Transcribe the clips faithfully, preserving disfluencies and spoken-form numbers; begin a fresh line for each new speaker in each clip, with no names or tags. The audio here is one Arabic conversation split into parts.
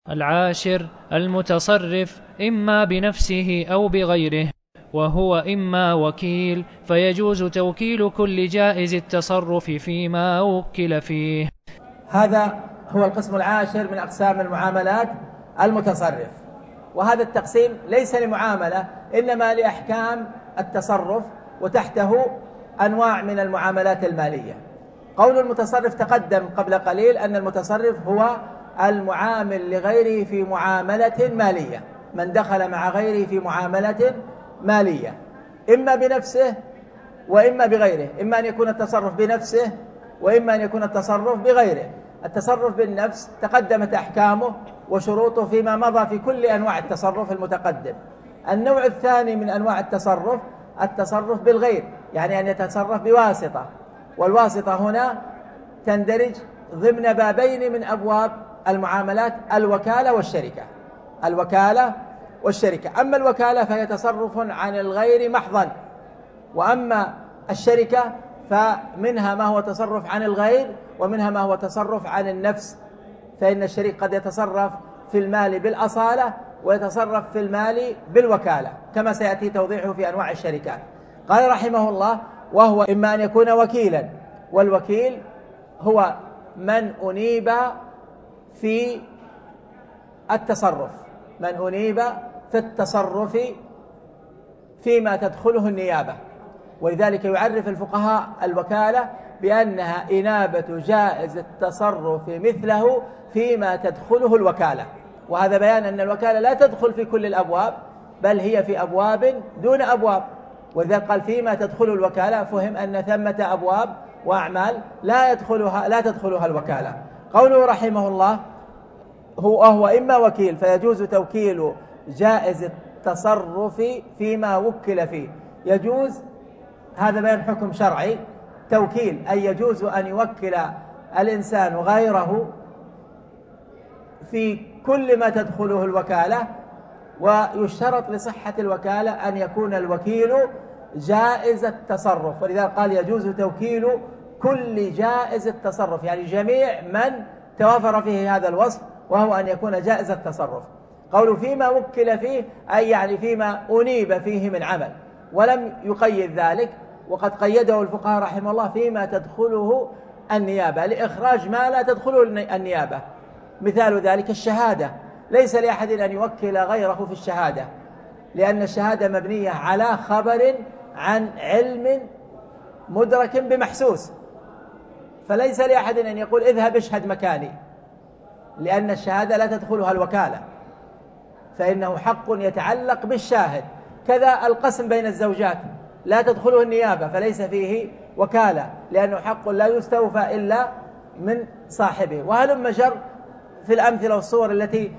العاشر المتصرف إما بنفسه أو بغيره، وهو إما وكيل، فيجوز توكيل كل جائز التصرف فيما وكل فيه.
هذا هو القسم العاشر من أقسام المعاملات المتصرف، وهذا التقسيم ليس لمعاملة إنما لأحكام التصرف، وتحته أنواع من المعاملات المالية. قول المتصرف تقدم قبل قليل أن المتصرف هو المعامل لغيره في معاملة مالية، من دخل مع غيره في معاملة مالية إما بنفسه وإما بغيره، إما أن يكون التصرف بنفسه وإما أن يكون التصرف بغيره. التصرف بالنفس تقدمت أحكامه وشروطه فيما مضى في كل أنواع التصرف المتقدم. النوع الثاني من أنواع التصرف التصرف بالغير، يعني أن يتصرف بواسطة، والواسطة هنا تندرج ضمن بابين من أبواب المعاملات: الوكالة والشركة. الوكالة والشركة، أما الوكالة فهي تصرف عن الغير محضا، وأما الشركة فمنها ما هو تصرف عن الغير ومنها ما هو تصرف عن النفس، فإن الشريك قد يتصرف في المال بالأصالة ويتصرف في المال بالوكالة، كما سيأتي توضيحه في أنواع الشركات. قال رحمه الله: وهو إما أن يكون وكيلا، والوكيل هو من أنيب في التصرف، من أنيب في التصرف فيما تدخله النيابة. ولذلك يعرف الفقهاء الوكالة بأنها إنابة جائز التصرف مثله فيما تدخله الوكالة، وهذا بيان أن الوكالة لا تدخل في كل الأبواب، بل هي في أبواب دون أبواب. وذلك قال فيما تدخل الوكالة، فهم أن ثمة أبواب وأعمال لا يدخلها لا تدخلها الوكالة. قوله رحمه الله: هو وهو إما وكيل، فيجوز توكيل جائز التصرف فيما وكل فيه. يجوز، هذا بيان حكم شرعي. توكيل أي يجوز أن يوكل الإنسان غيره في كل ما تدخله الوكالة، ويشترط لصحة الوكالة أن يكون الوكيل جائز التصرف، ولذلك قال يجوز توكيل كل جائز التصرف، يعني جميع من توافر فيه هذا الوصف، وهو أن يكون جائز التصرف. قول فيما وكل فيه أي يعني فيما أنيب فيه من عمل، ولم يقيد ذلك، وقد قيده الفقهاء رحمه الله فيما تدخله النيابة، لإخراج ما لا تدخله النيابة. مثال ذلك الشهادة، ليس لأحد أن يوكل غيره في الشهادة، لأن الشهادة مبنية على خبر عن علم مدرك بمحسوس، فليس لأحد أن يقول اذهب اشهد مكاني، لأن الشهادة لا تدخلها الوكالة، فإنه حق يتعلق بالشاهد. كذا القسم بين الزوجات لا تدخله النيابة، فليس فيه وكالة، لأنه حق لا يستوفى إلا من صاحبه. وهلم جر في الأمثلة والصور التي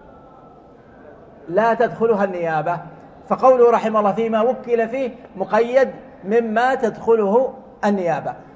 لا تدخلها النيابة. فقوله رحمه الله فيما وكل فيه مقيد مما تدخله النيابة.